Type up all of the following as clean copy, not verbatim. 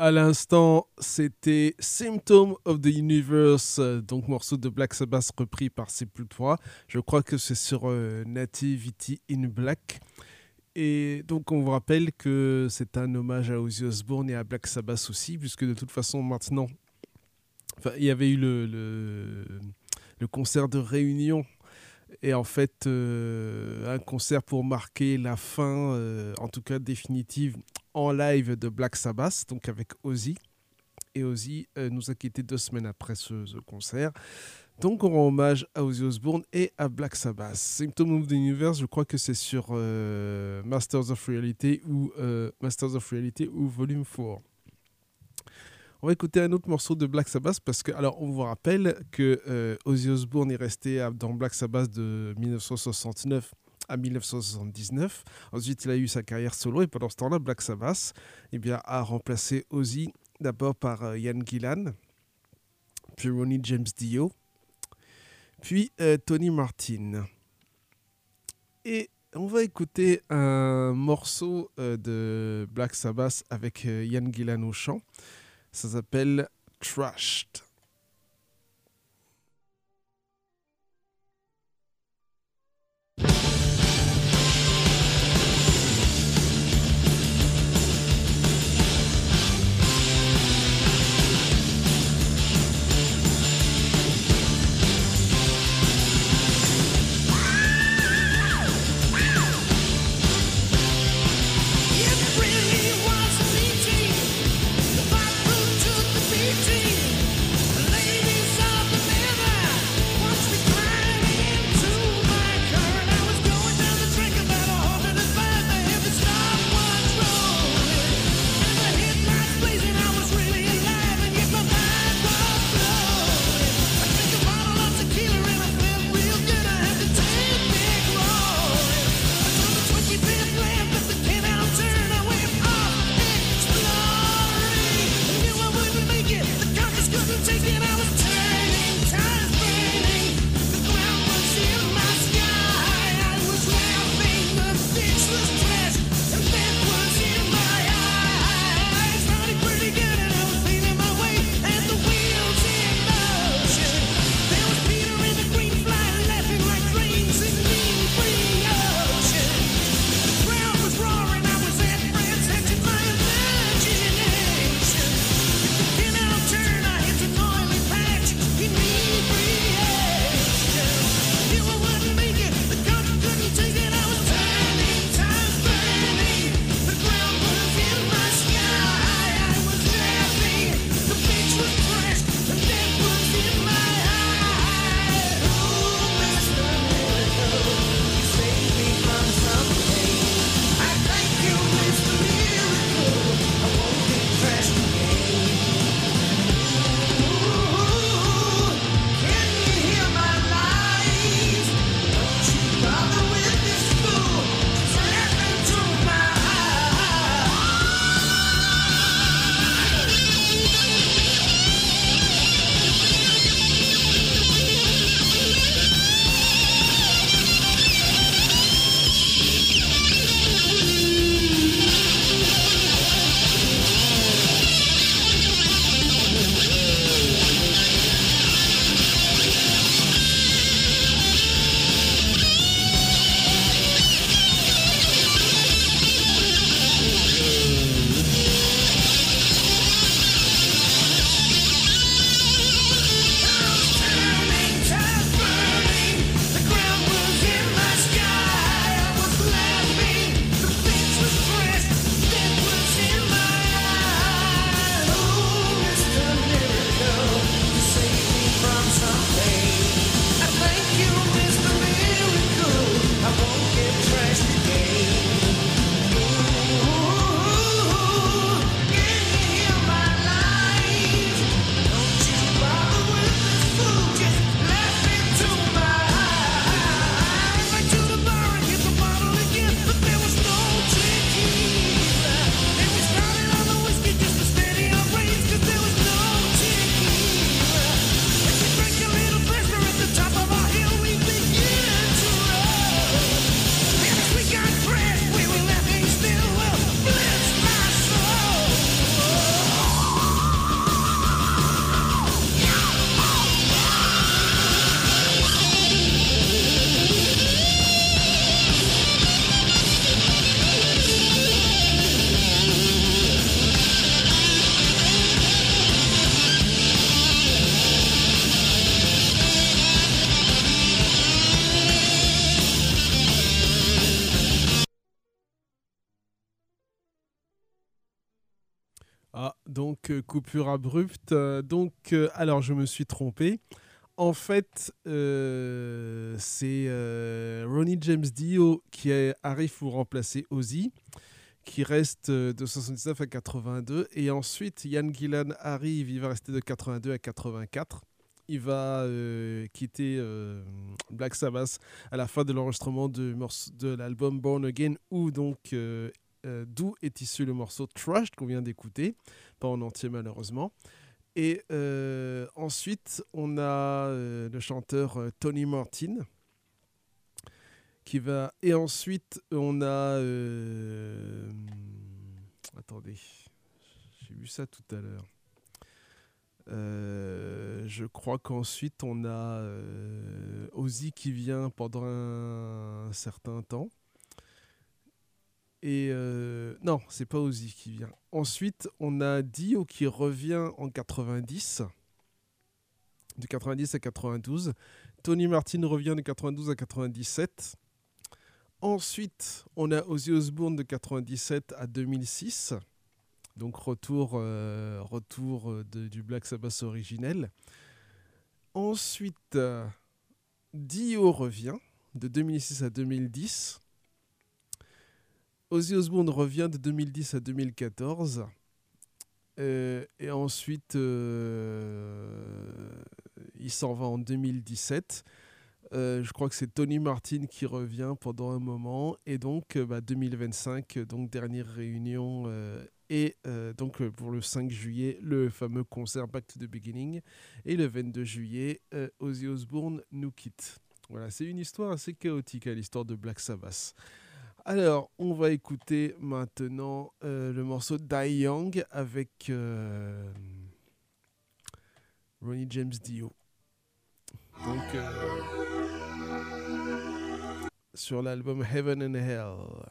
À l'instant, c'était Symptom of the Universe, donc morceau de Black Sabbath repris par Sepultura. Je crois que c'est sur Nativity in Black. Et donc on vous rappelle que c'est un hommage à Ozzy Osbourne et à Black Sabbath aussi, puisque de toute façon maintenant, il y avait eu le concert de réunion et en fait un concert pour marquer la fin, en tout cas définitive, en live de Black Sabbath, donc avec Ozzy. Et Ozzy nous a quittés 2 semaines après ce concert. Donc on rend hommage à Ozzy Osbourne et à Black Sabbath. Symptom of the Universe, je crois que c'est sur Masters of Reality ou Volume 4. On va écouter un autre morceau de Black Sabbath parce que, alors, on vous rappelle que Ozzy Osbourne est resté dans Black Sabbath de 1969 à 1979. Ensuite, il a eu sa carrière solo et pendant ce temps-là, Black Sabbath a remplacé Ozzy d'abord par Ian Gillan, puis Ronnie James Dio, puis Tony Martin. Et on va écouter un morceau de Black Sabbath avec Ian Gillan au chant. Ça s'appelle Trashed. It really was a meeting. The vibe to the beating. Donc, coupure abrupte. Alors, je me suis trompé. En fait, c'est Ronnie James Dio qui arrive pour remplacer Ozzy, qui reste de 79 à 82. Et ensuite, Ian Gillan arrive, il va rester de 82 à 84. Il va quitter Black Sabbath à la fin de l'enregistrement de l'album Born Again, où donc d'où est issu le morceau Trashed qu'on vient d'écouter, pas en entier malheureusement. Et ensuite, on a le chanteur Tony Martin qui va. Et ensuite, on a. Attendez, j'ai vu ça tout à l'heure. Je crois qu'ensuite on a Ozzy qui vient pendant un certain temps. Et non, c'est pas Ozzy qui vient. Ensuite, on a Dio qui revient en 90, de 90 à 92. Tony Martin revient de 92 à 97. Ensuite, on a Ozzy Osbourne de 97 à 2006. Donc retour du Black Sabbath originel. Ensuite, Dio revient de 2006 à 2010. Ozzy Osbourne revient de 2010 à 2014. Et ensuite, il s'en va en 2017. Je crois que c'est Tony Martin qui revient pendant un moment. Et donc, 2025, donc dernière réunion. Et donc pour le 5 juillet, le fameux concert Back to the Beginning. Et le 22 juillet, Ozzy Osbourne nous quitte. Voilà, c'est une histoire assez chaotique, l'histoire de Black Sabbath. Alors, on va écouter maintenant le morceau Die Young avec Ronnie James Dio. Donc, sur l'album Heaven and Hell.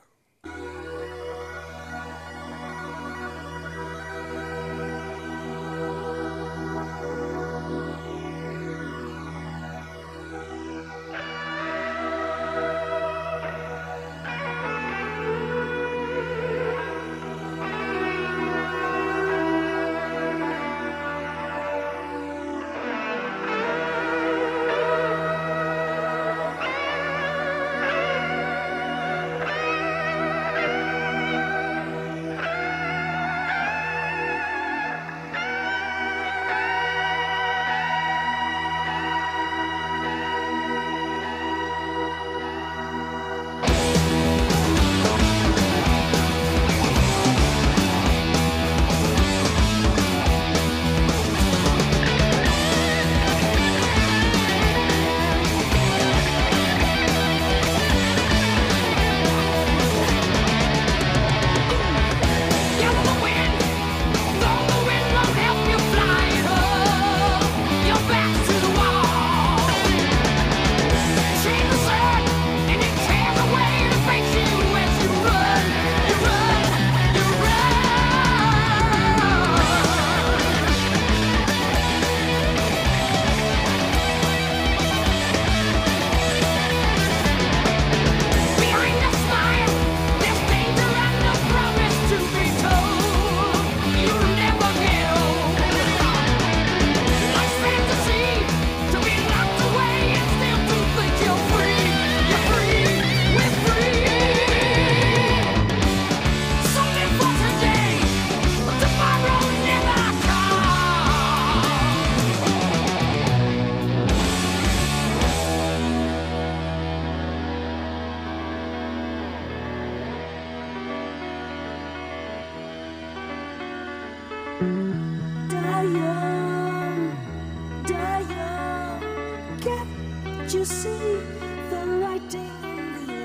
You see the writing in the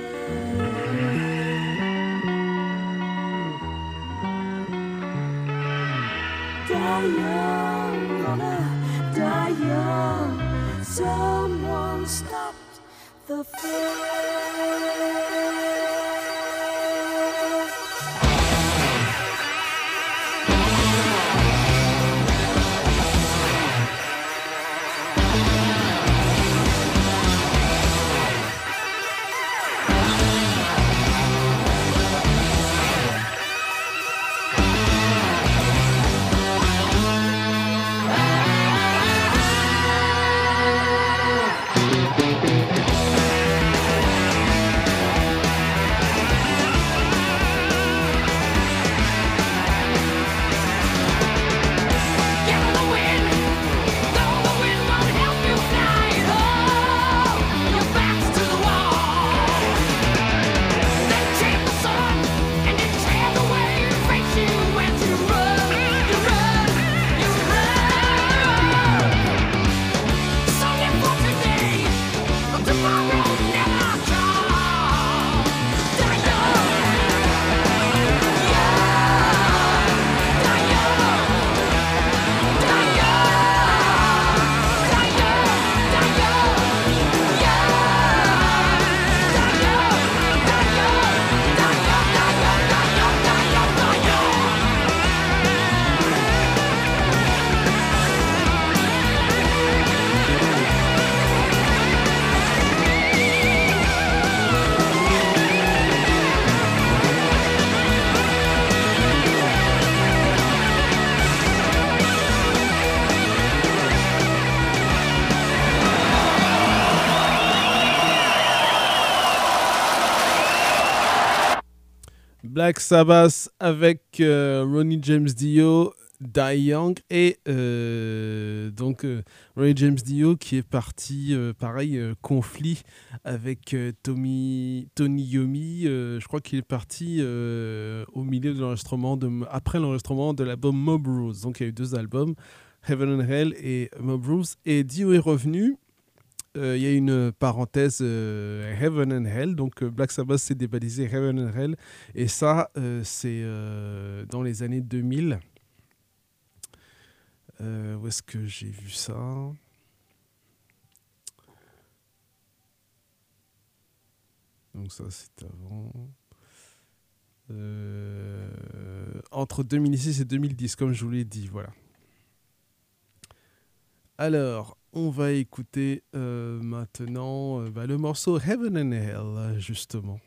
air. Die young, gonna die young. Someone stopped the fear. Black Sabbath avec Ronnie James Dio, Die Young et Ronnie James Dio qui est parti, pareil, conflit avec Tony Iommi. Je crois qu'il est parti au milieu de l'enregistrement, après l'enregistrement de l'album Mob Rules. Donc il y a eu 2 albums, Heaven and Hell et Mob Rules. Et Dio est revenu. Il y a une parenthèse Heaven and Hell, donc Black Sabbath s'est débaptisé Heaven and Hell, et ça c'est dans les années 2000. Où est-ce que j'ai vu ça? Donc ça c'est avant. Entre 2006 et 2010, comme je vous l'ai dit, voilà. Alors, on va écouter maintenant le morceau Heaven and Hell, justement.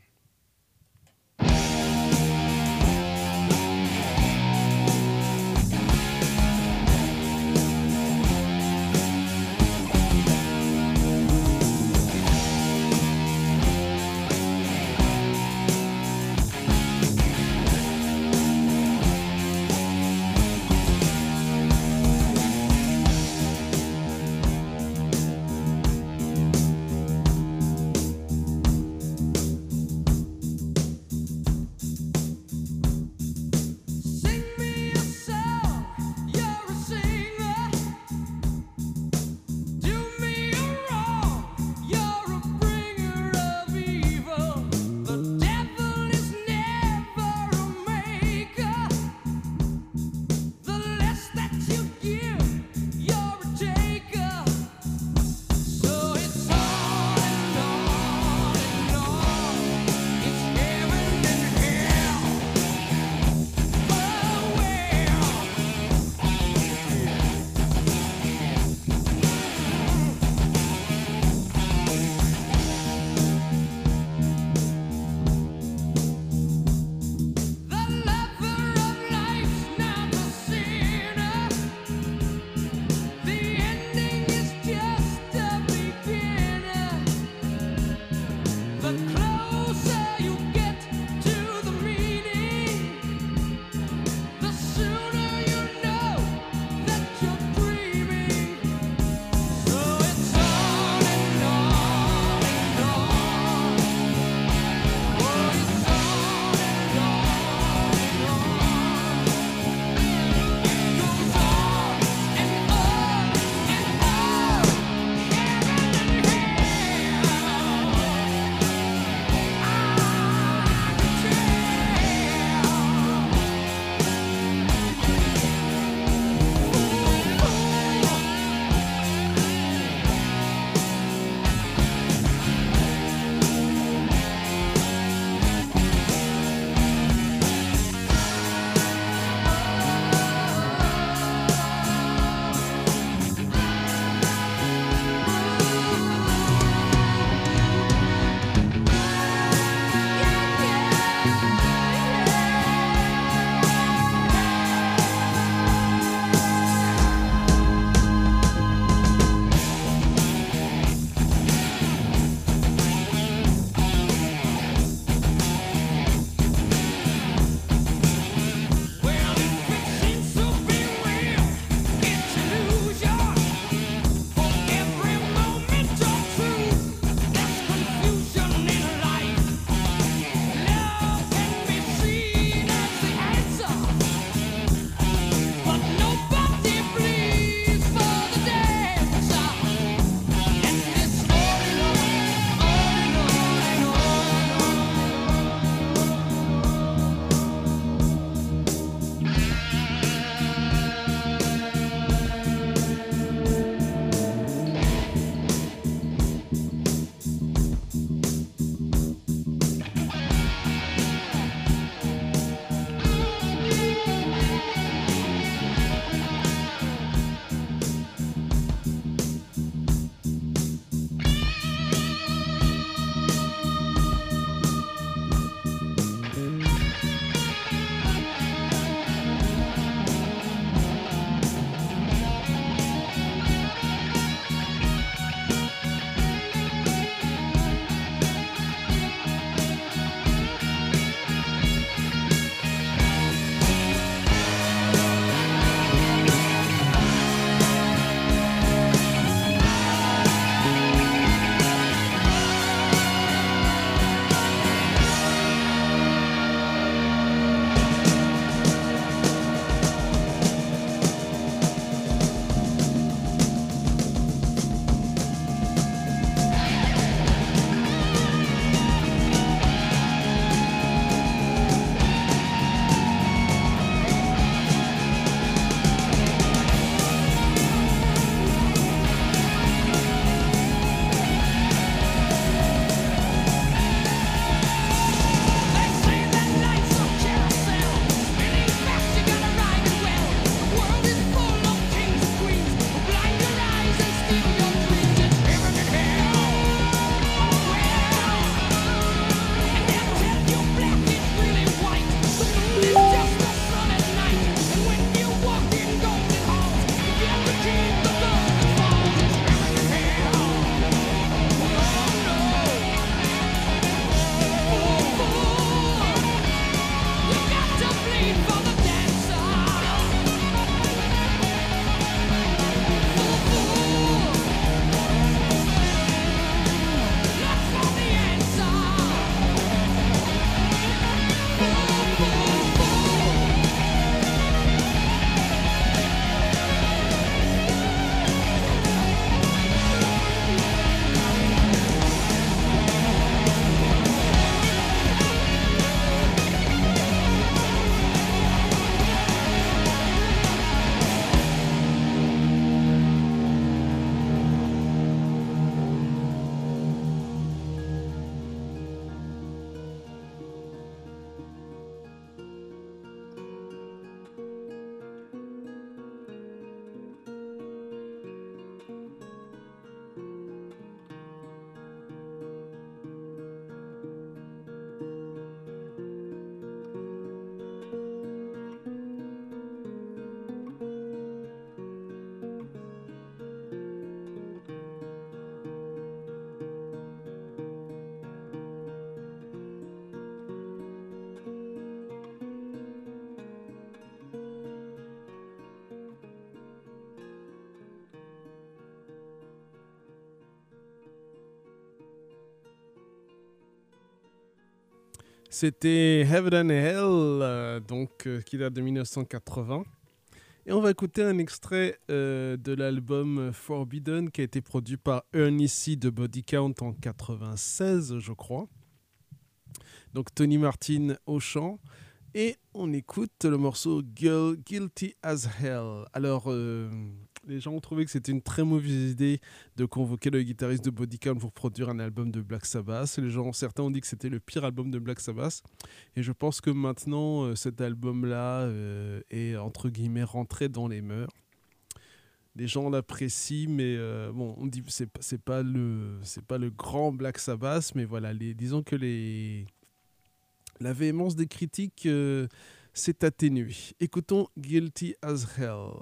C'était Heaven and Hell, qui date de 1980. Et on va écouter un extrait de l'album Forbidden qui a été produit par Ernie C. de Body Count en 96, je crois. Donc Tony Martin au chant. Et on écoute le morceau Guilty as Hell. Alors, les gens ont trouvé que c'était une très mauvaise idée de convoquer le guitariste de Body Count pour produire un album de Black Sabbath. Certains ont dit que c'était le pire album de Black Sabbath. Et je pense que maintenant, cet album-là est entre guillemets rentré dans les mœurs. Les gens l'apprécient, mais bon, on dit que c'est pas le grand Black Sabbath, mais voilà, disons que la véhémence des critiques s'est atténuée. Écoutons Guilty as Hell.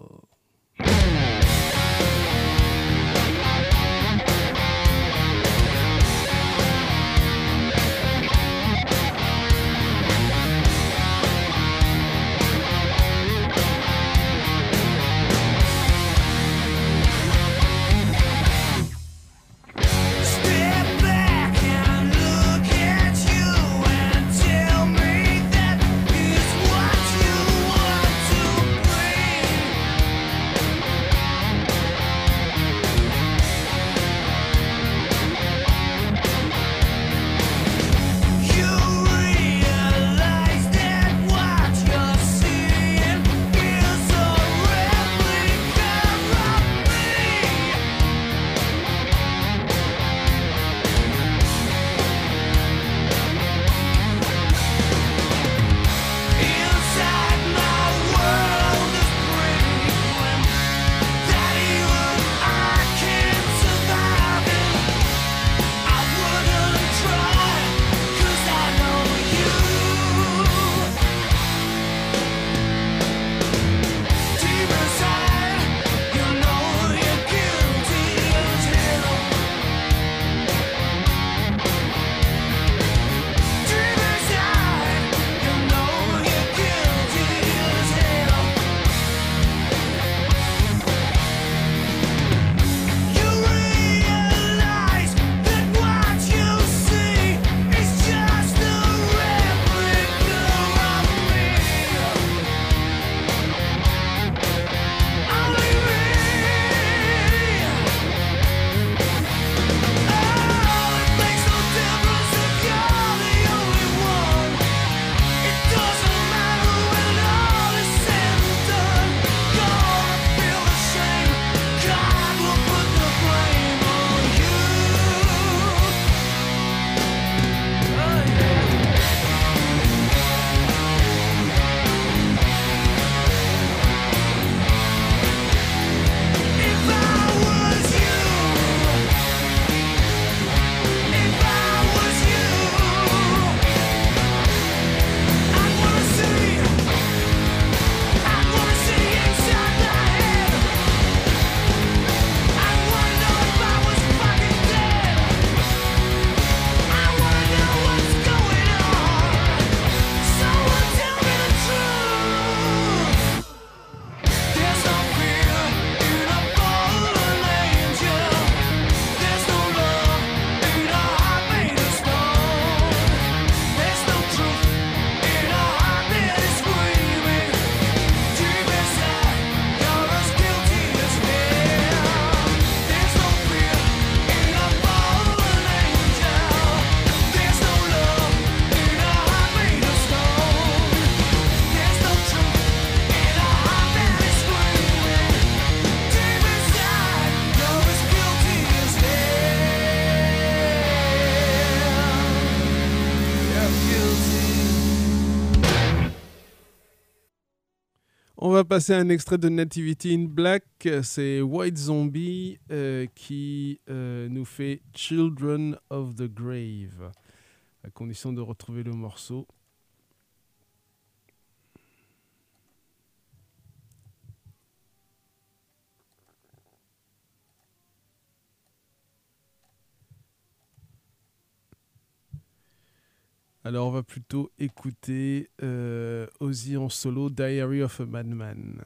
On va passer à un extrait de Nativity in Black. C'est White Zombie qui nous fait Children of the Grave, à condition de retrouver le morceau. Alors on va plutôt écouter Ozzy en solo, Diary of a Madman.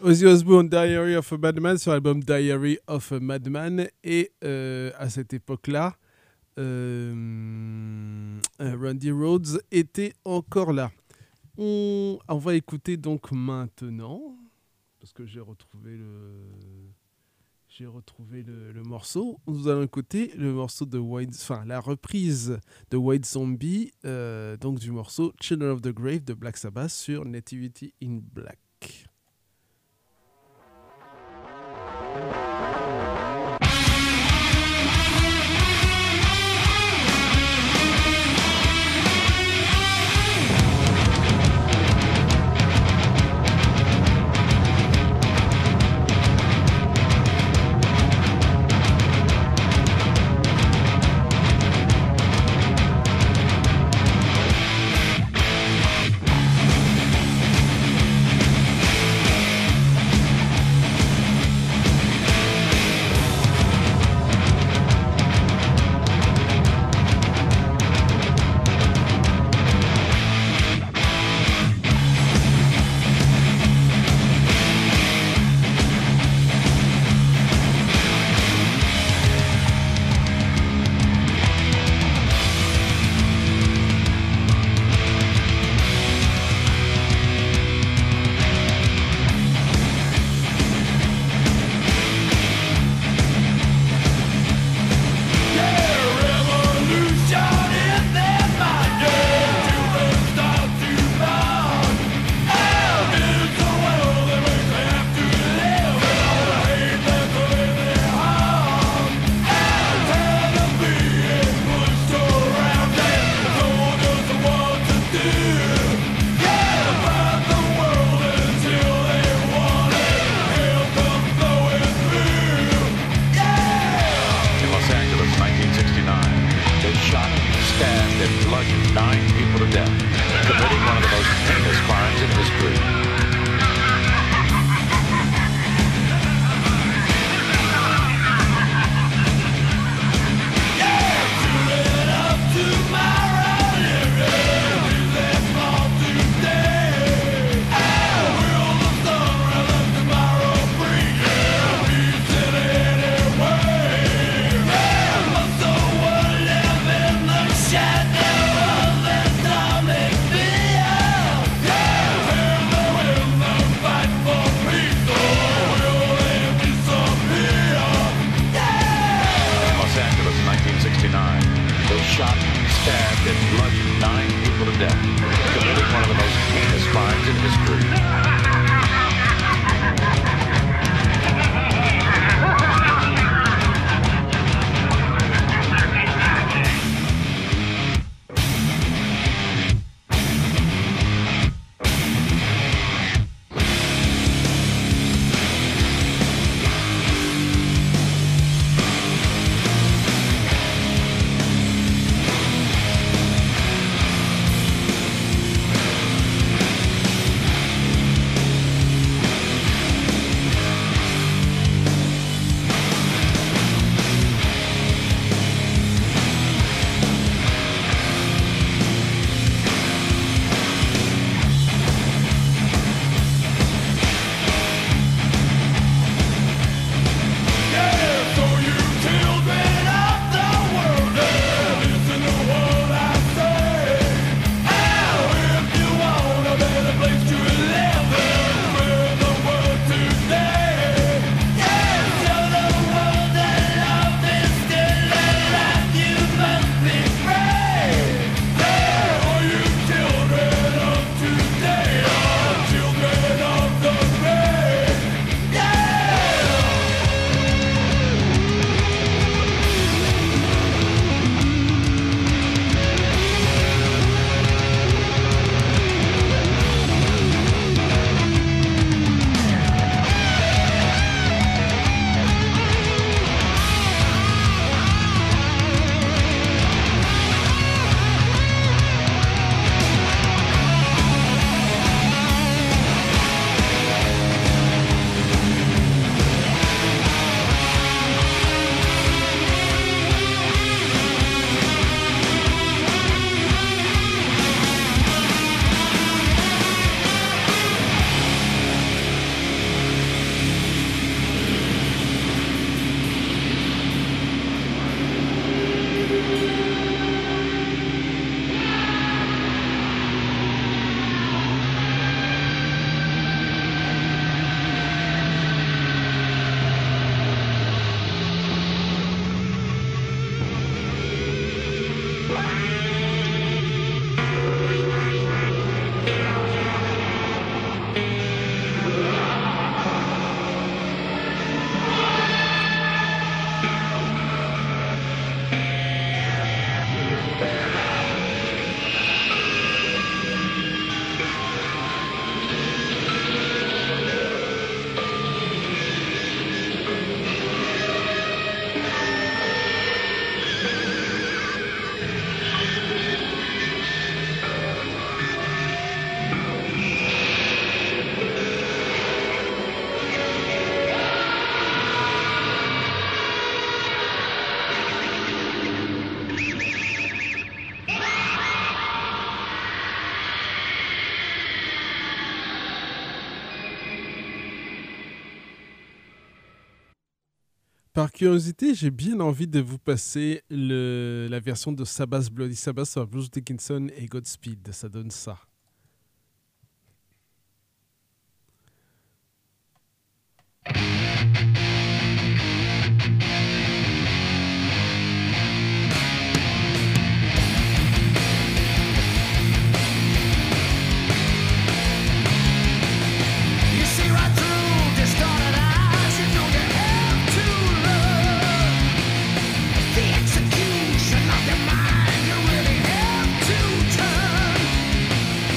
Ozzy Osbourne, Diary of a Madman, sur l'album Diary of a Madman. Et à cette époque-là, Randy Rhoads était encore là. On va écouter donc maintenant, parce que j'ai retrouvé le morceau. Nous allons écouter le morceau de la reprise de White Zombie, donc du morceau Children of the Grave de Black Sabbath sur Nativity in Black. Par curiosité, j'ai bien envie de vous passer la version de Sabbath, Bloody Sabbath par Bruce Dickinson et Godspeed. Ça donne ça. You see right through distorted eyes. You know you have to love the execution of your mind. You really have to turn.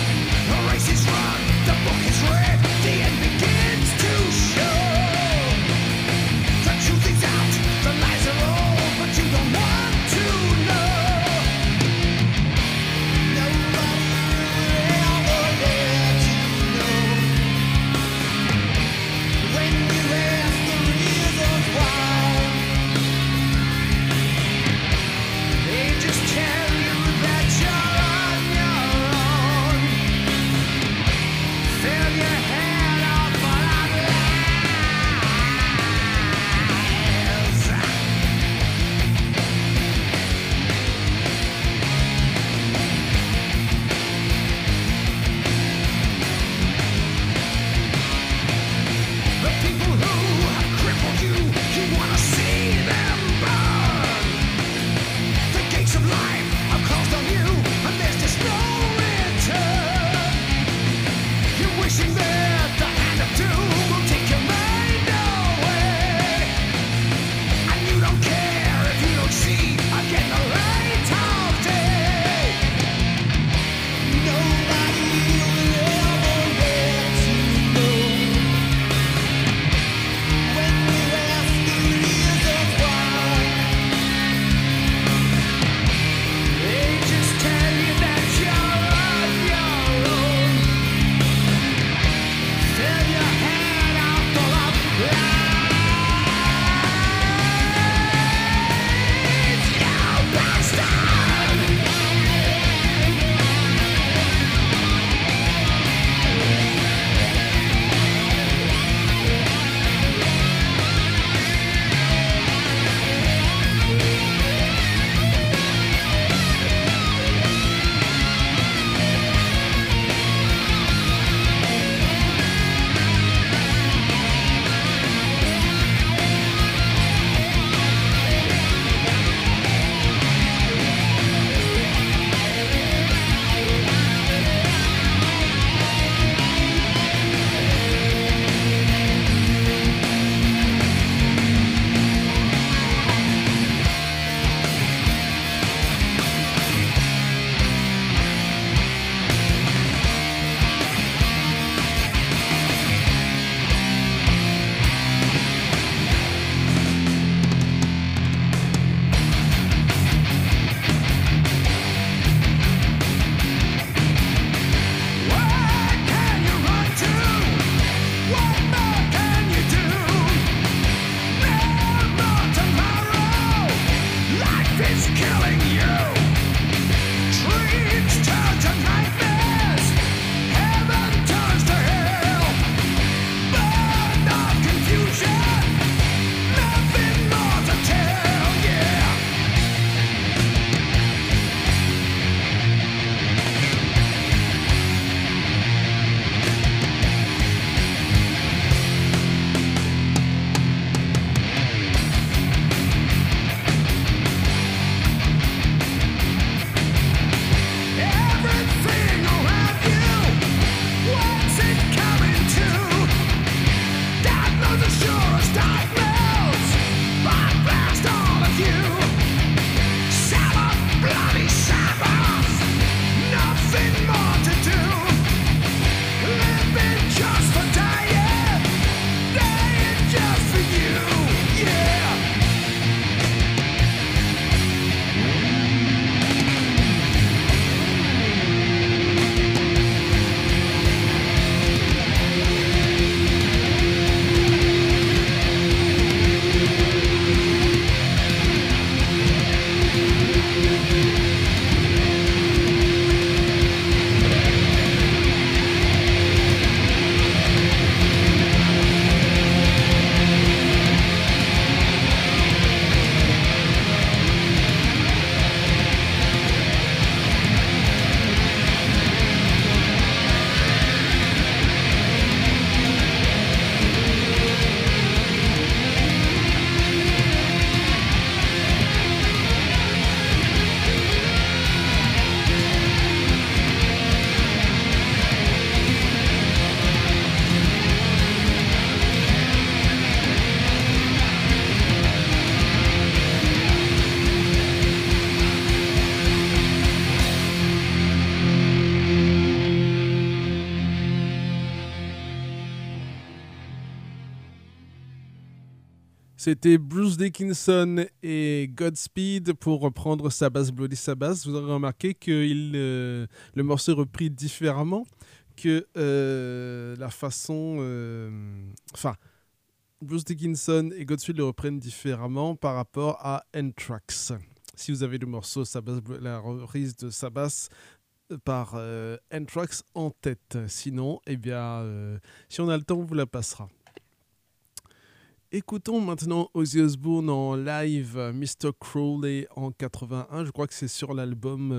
C'était Bruce Dickinson et Godspeed pour reprendre Sabbath Bloody Sabbath. Vous aurez remarqué que le morceau est repris différemment que la façon... Enfin, Bruce Dickinson et Godspeed le reprennent différemment par rapport à Anthrax. Si vous avez le morceau la reprise de Sabbath par Anthrax en tête. Sinon, eh bien, si on a le temps, on vous la passera. Écoutons maintenant Ozzy Osbourne en live, Mr. Crowley en 81. Je crois que c'est sur l'album...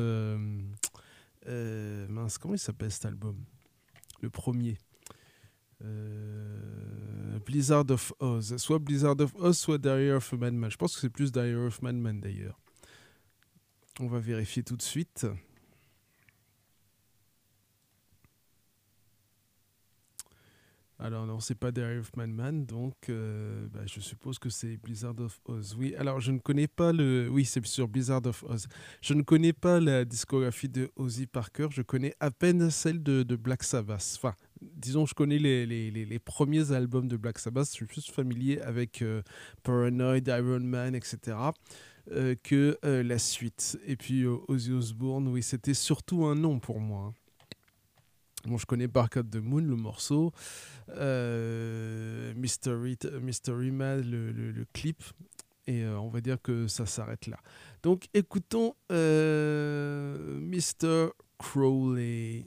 mince, comment il s'appelle cet album? Le premier. Blizzard of Oz. Soit Blizzard of Oz, soit Diary of a Madman. Je pense que c'est plus Diary of a Madman d'ailleurs. On va vérifier tout de suite. Alors non, c'est pas Diary of Madman, donc je suppose que c'est Blizzard of Oz. Oui, alors je ne connais pas Oui, c'est sur Blizzard of Oz. Je ne connais pas la discographie de Ozzy par cœur, je connais à peine celle de Black Sabbath. Enfin, disons, je connais les premiers albums de Black Sabbath, je suis plus familier avec Paranoid, Iron Man, etc. Que la suite. Et puis Ozzy Osbourne, oui, c'était surtout un nom pour moi, hein. Bon, je connais Bark at the Moon, le morceau, Mystery Man, le clip, et on va dire que ça s'arrête là. Donc écoutons Mr. Crowley.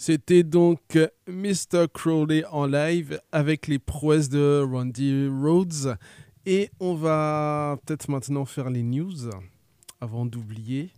C'était donc Mr. Crowley en live avec les prouesses de Randy Rhoads. Et on va peut-être maintenant faire les news avant d'oublier.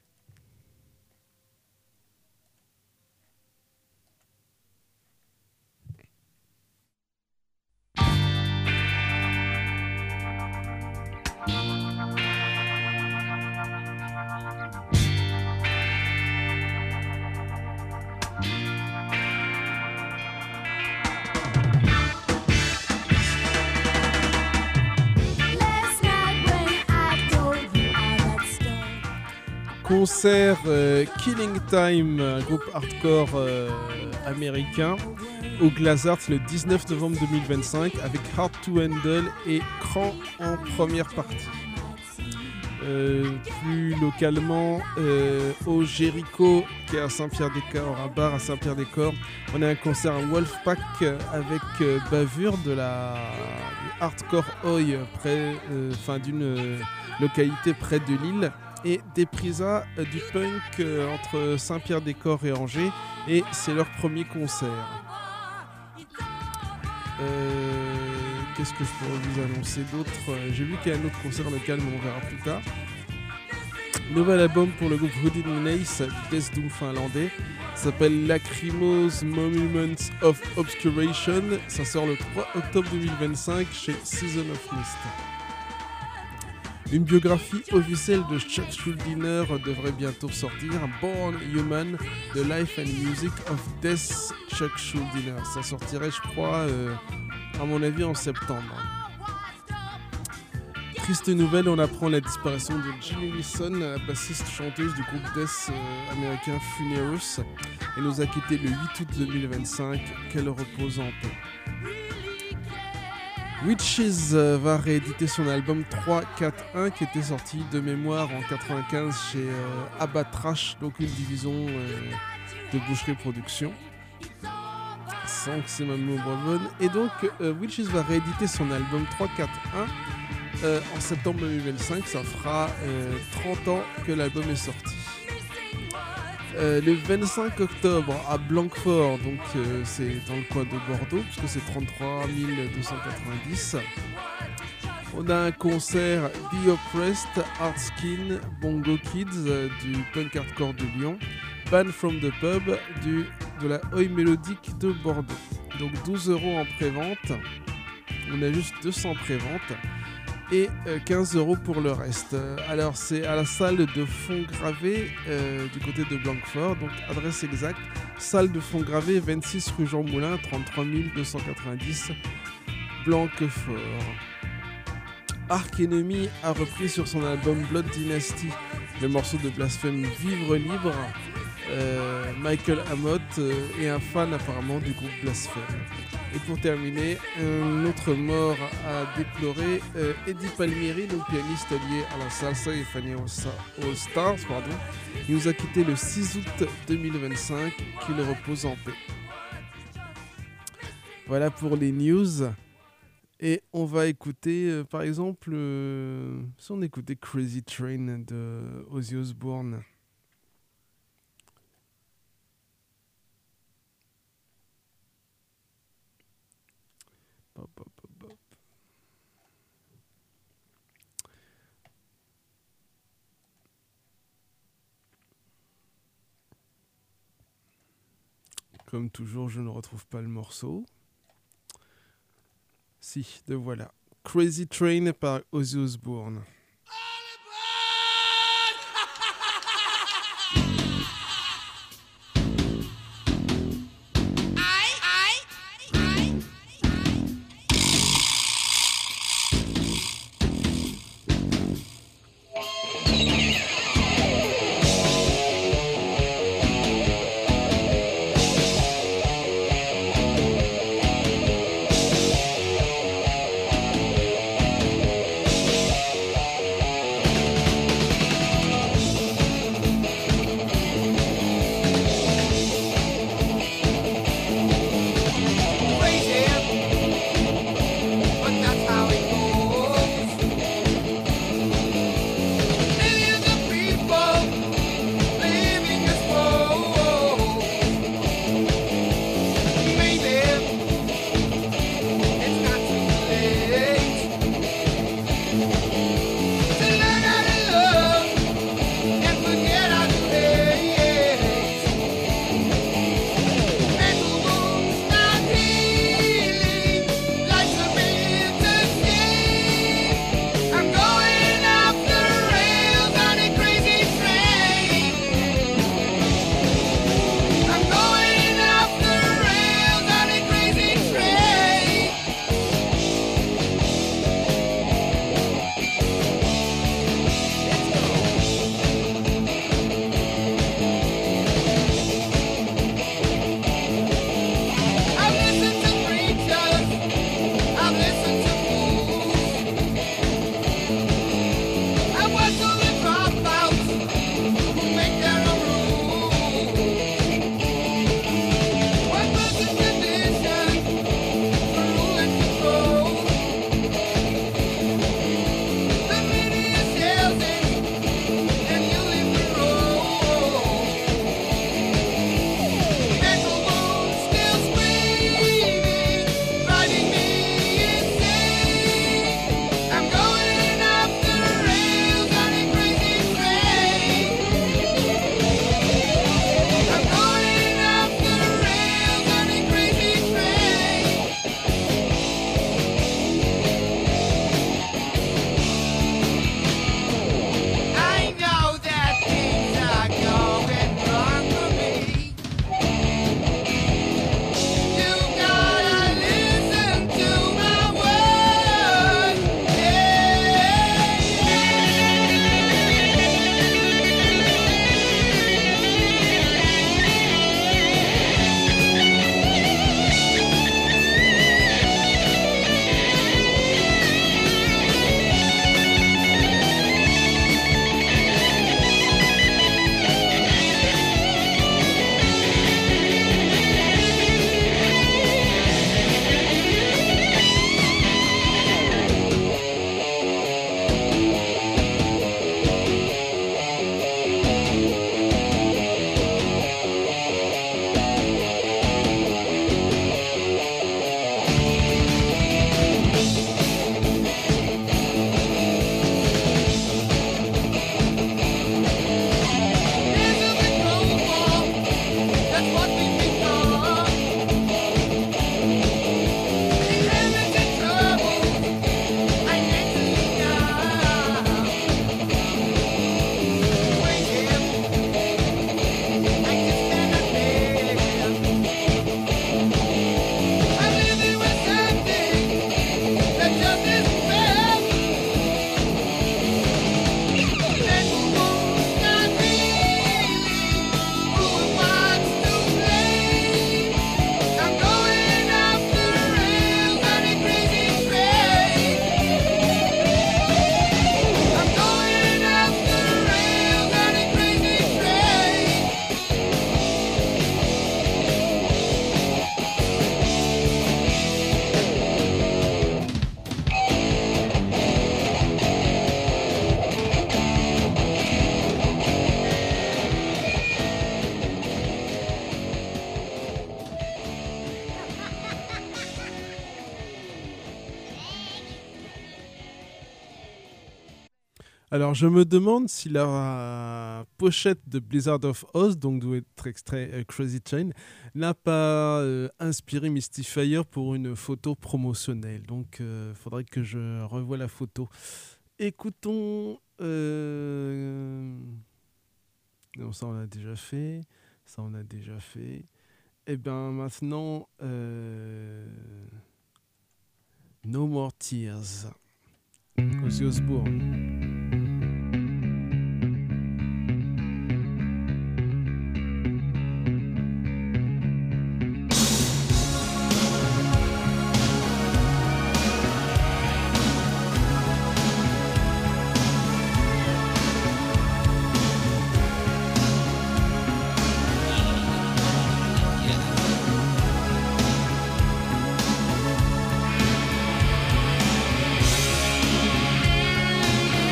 Last night when I told you all that story. Concert Killing Time, un groupe hardcore américain, au Glazart le 19 novembre 2025 avec Hard to Handle et Cran en première partie. Plus localement, au Jericho, qui est à Saint-Pierre-des-Corps, un bar à Saint-Pierre-des-Corps, on a un concert à Wolfpack avec Bavure de la du Hardcore Oi, d'une localité près de Lille, et des Prisa du punk entre Saint-Pierre-des-Corps et Angers, et c'est leur premier concert. Qu'est-ce que je pourrais vous annoncer d'autre? J'ai vu qu'il y a un autre concert local, mais on verra plus tard. Nouvel album pour le groupe Hooded Menace, du Death Doom finlandais, s'appelle Lachrymose Moments of Obscuration. Ça sort le 3 octobre 2025 chez Season of Mist. Une biographie officielle de Chuck Schuldiner devrait bientôt sortir, Born Human, The Life and Music of Death Chuck Schuldiner. Ça sortirait, je crois, à mon avis, en septembre. Triste nouvelle, on apprend la disparition de Jimmy Wilson, la bassiste-chanteuse du groupe death américain Funerus. Elle nous a quitté le 8 août 2025, qu'elle repose en paix. Witches va rééditer son album 3-4-1 qui était sorti de mémoire en 95 chez Abatrash, donc une division de Boucherie Productions. Sans que c'est Mamou Brevon. Et donc Witches va rééditer son album 3-4-1 en septembre 2025. Ça fera 30 ans que l'album est sorti. Le 25 octobre à Blanquefort, donc c'est dans le coin de Bordeaux, puisque c'est 33 290. On a un concert The Oppressed, Artskin, Bongo Kids du punk hardcore de Lyon, Ban from the Pub de la Oi Mélodique de Bordeaux. Donc 12 € en pré-vente. On a juste 200 pré-ventes. Et 15 € pour le reste. Alors c'est à la salle de Fontgravé du côté de Blanquefort, donc adresse exacte, salle de Fontgravé, 26 rue Jean Moulin, 33 290 Blanquefort. Arch Enemy a repris sur son album Blood Dynasty le morceau de Blasphème Vivre Libre. Michael Amott est un fan apparemment du groupe Blasphème. Et pour terminer, un autre mort à déplorer, Eddie Palmieri, le pianiste lié à la salsa et Fanny All Stars, il nous a quitté le 6 août 2025, qu'il repose en paix. Voilà pour les news. Et on va écouter, par exemple, si on écoutait Crazy Train de Ozzy Osbourne. Hop, hop, hop, hop. Comme toujours, je ne retrouve pas le morceau. Si, le voilà. Crazy Train par Ozzy Osbourne. Alors, je me demande si la pochette de Blizzard of Oz, donc d'où est extrait Crazy Chain, n'a pas inspiré Mystifier pour une photo promotionnelle. Donc, il faudrait que je revoie la photo. Écoutons. Non, ça, on a déjà fait. Ça, on a déjà fait. Et bien, maintenant. No More Tears. Ozzy Osbourne. Yeah.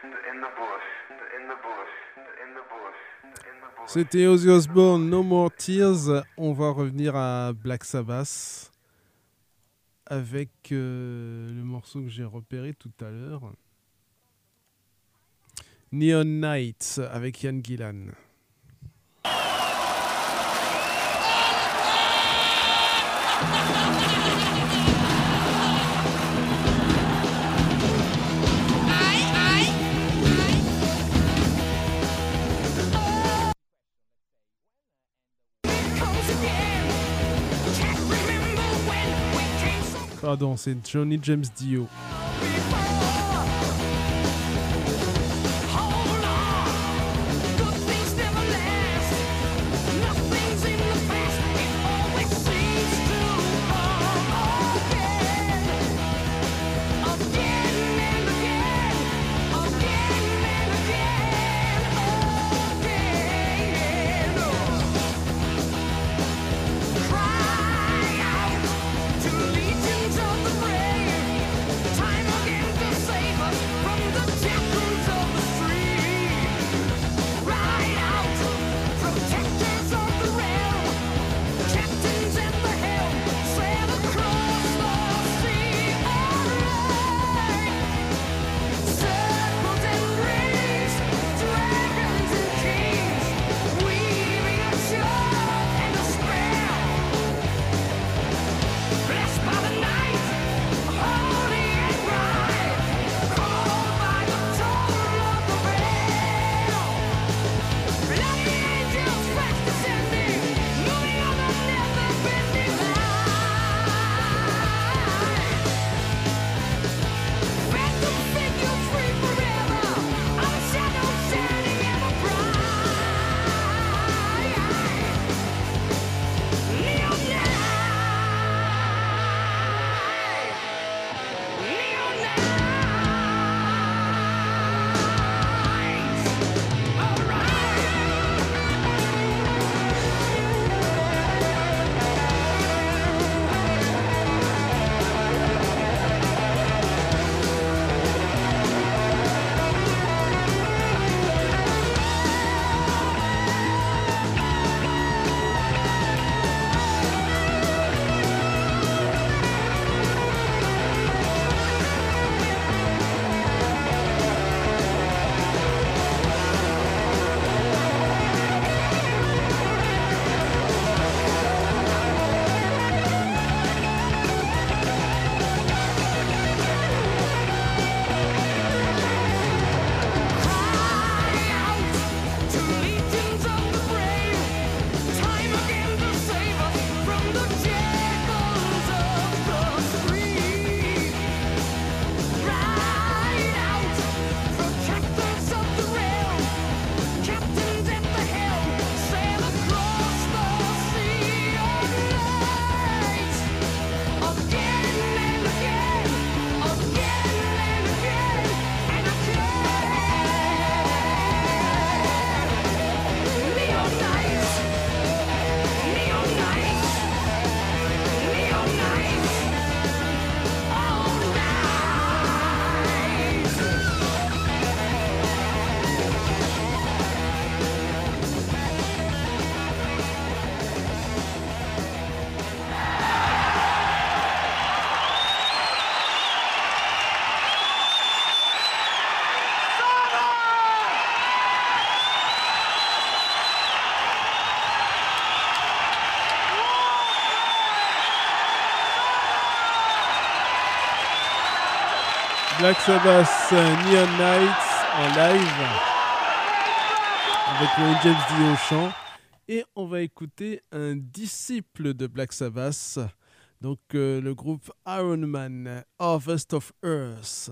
C'était Ozzy Osbourne, No More Tears. On va revenir à Black Sabbath avec le morceau que j'ai repéré tout à l'heure. Neon Nights avec Ian Gillan. Pardon, c'est Johnny James Dio. Black Sabbath Neon Nights en live avec Ronnie James Dio au chant. Et on va écouter un disciple de Black Sabbath, donc le groupe Iron Man, Harvest of Earth.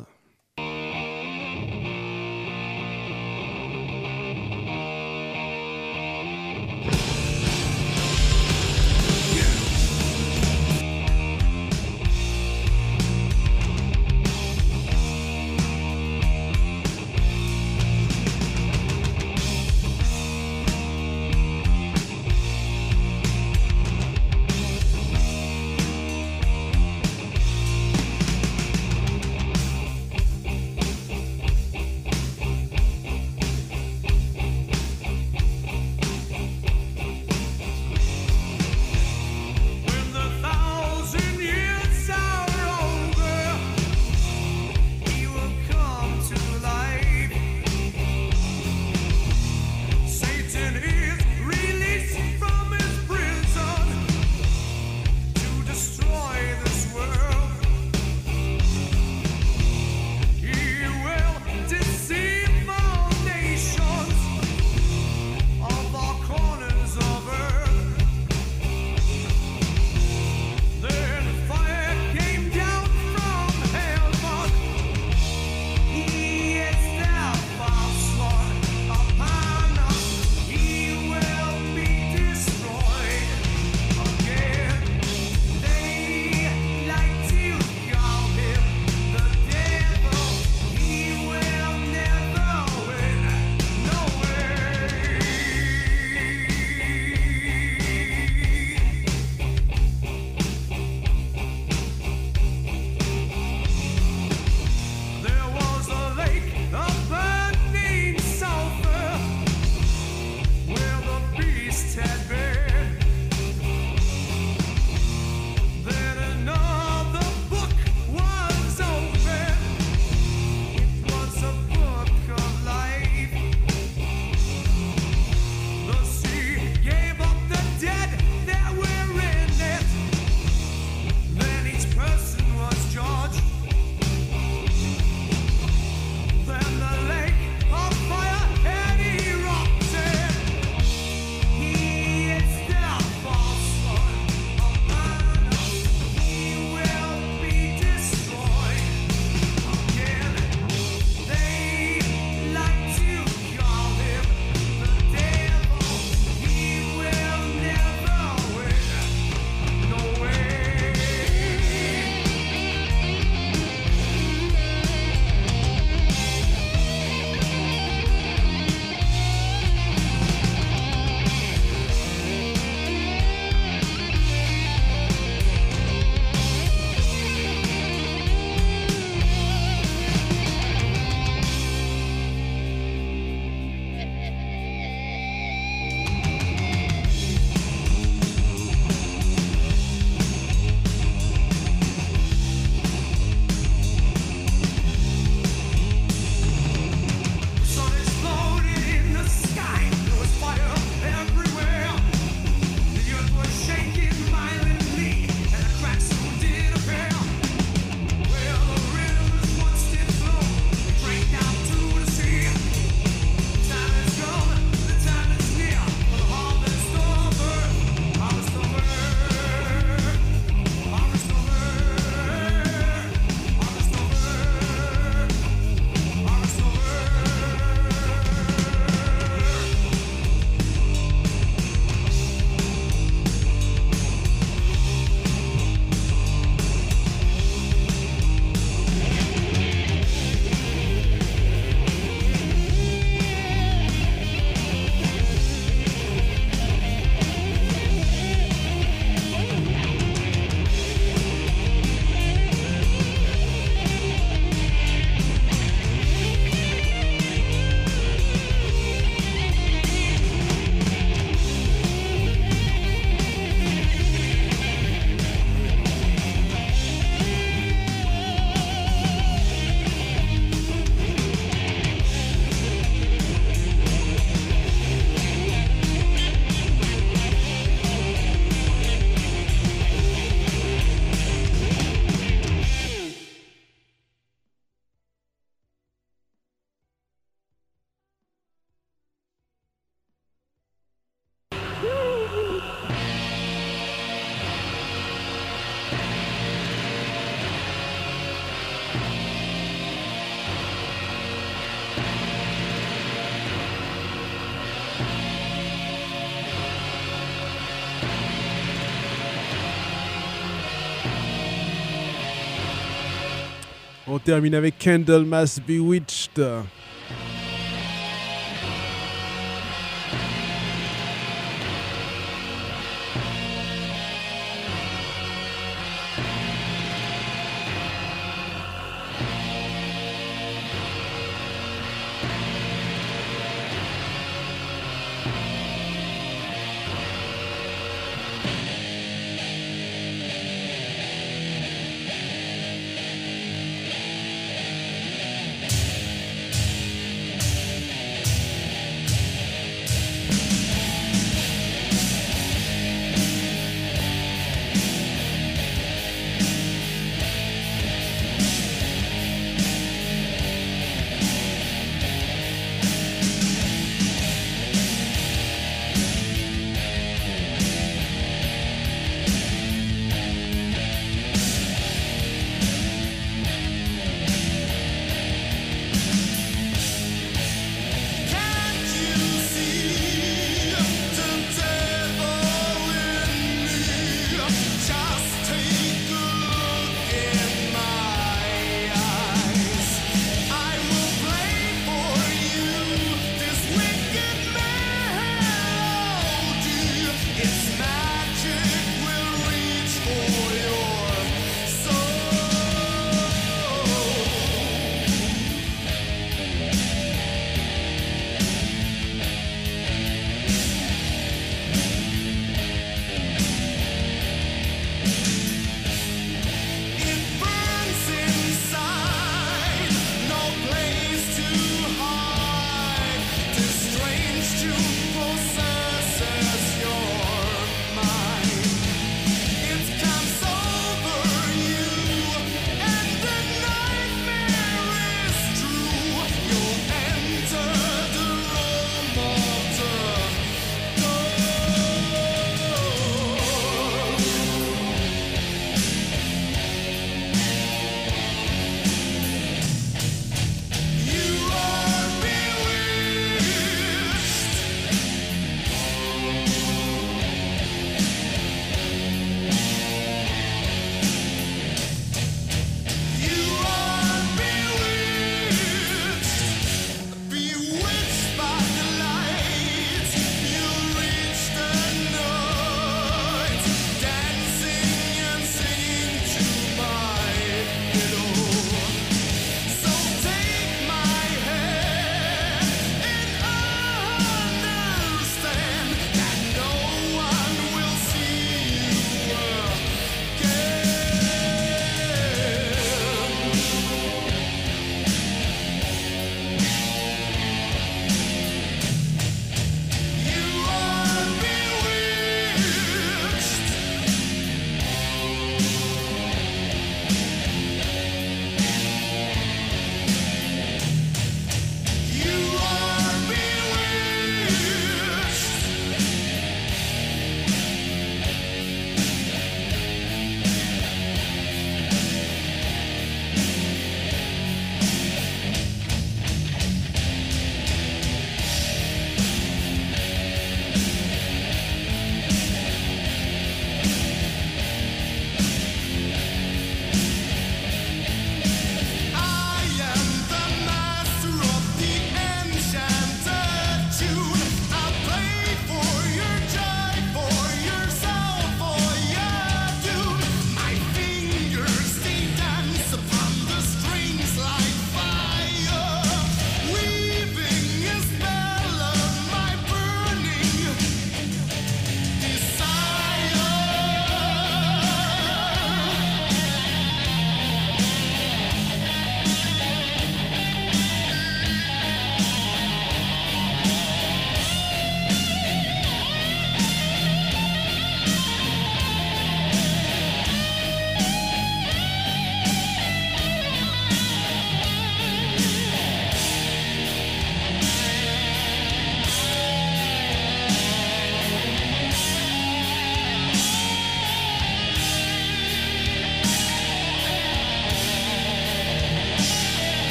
termine avec Candlemas Bewitched.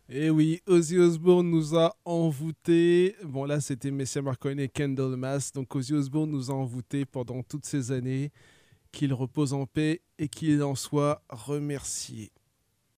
Et oui, Ozzy Osbourne nous a envoûtés. Bon, là, c'était Messia Marconi et Candlemass. Donc, Ozzy Osbourne nous a envoûtés pendant toutes ces années. Qu'il repose en paix et qu'il en soit remercié.